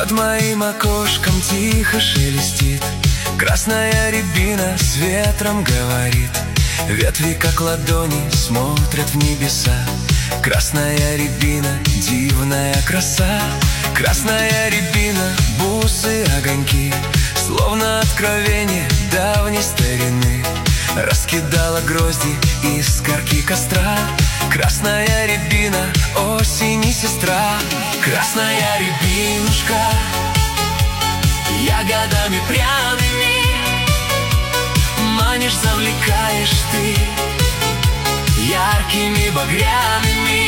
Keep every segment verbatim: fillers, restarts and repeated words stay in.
Под моим окошком тихо шелестит красная рябина, с ветром говорит. Ветви, как ладони, смотрят в небеса. Красная рябина, дивная краса. Красная рябина, бусы, огоньки, словно откровение давней старины. Раскидала грозди из корки костра. Красная рябина, осени сестра. Красная рябинушка, ягодами пряными манишь, завлекаешь ты яркими багряными.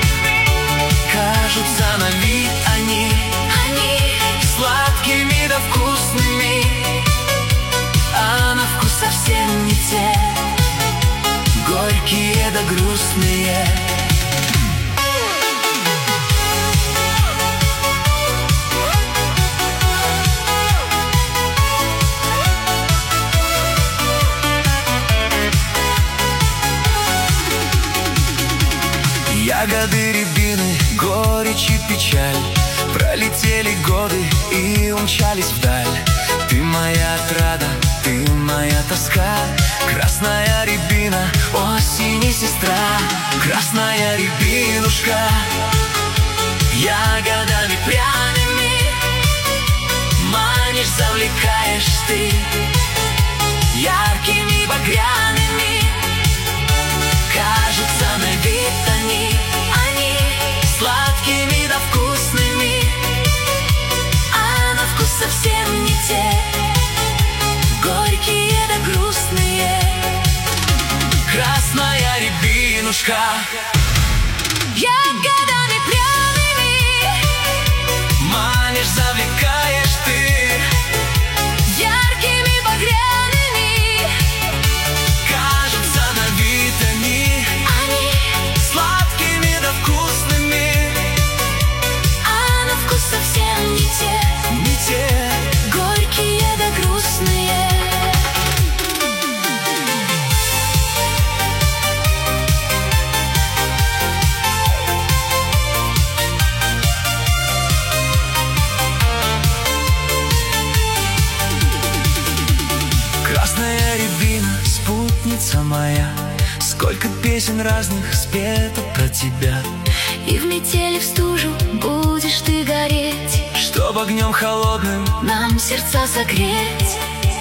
Кажутся на вид они, они сладкими да вкусными, а на вкус совсем не те, горькие да грустные. Ягоды рябины, горечь и печаль, пролетели годы и умчались вдаль. Ты моя отрада, ты моя тоска. Красная рябина, осени сестра. Красная рябинушка, ягодами пряными манишь, завлекаешь ты яркими багряными. Кажутся на вид они, они сладкими да вкусными, а на вкус совсем не те, горькие да грустные. Красная рябинушка, ягодами пряными манишь, завлекаешь ты яркими багряными. Кажутся на вид они, они сладкими да вкусными, а на вкус совсем не те, не те, горькие да грустные. Красная рябина, спутница моя, сколько песен разных спето про тебя. И в метели, в стужу будешь ты гореть, чтоб огнем холодным нам сердца согреть.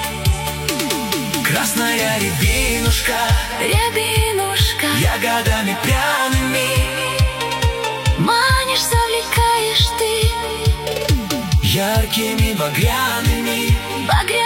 Красная рябинушка, рябинушка, ягодами пряными манишь, завлекаешь ты яркими багряными. багряными.